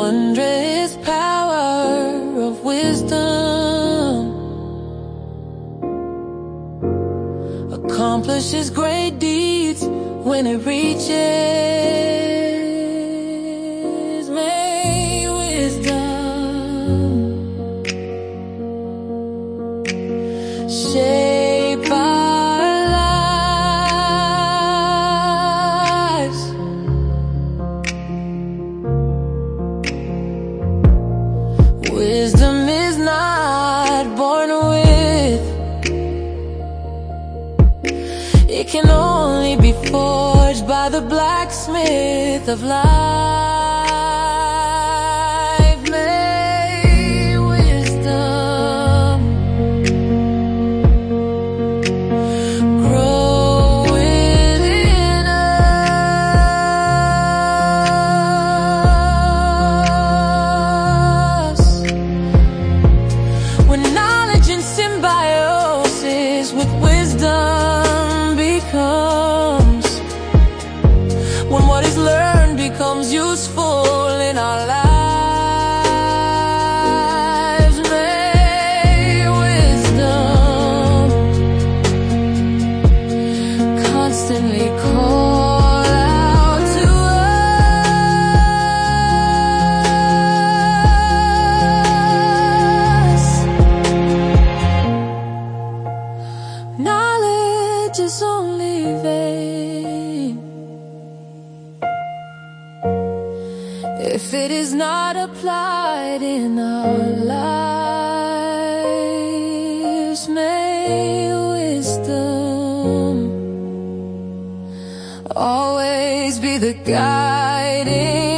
wondrous power of wisdom accomplishes great deeds when it reaches. May wisdom shape our lives. Wisdom is not born with, it can only be forged by the blacksmith of life. May wisdom grow within us. When knowledge in symbiosis with wisdom becomes, when what is learned becomes useful in our lives. May wisdom constantly call out to us. Knowledge is only vain if it is not applied in our lives. May wisdom always be the guiding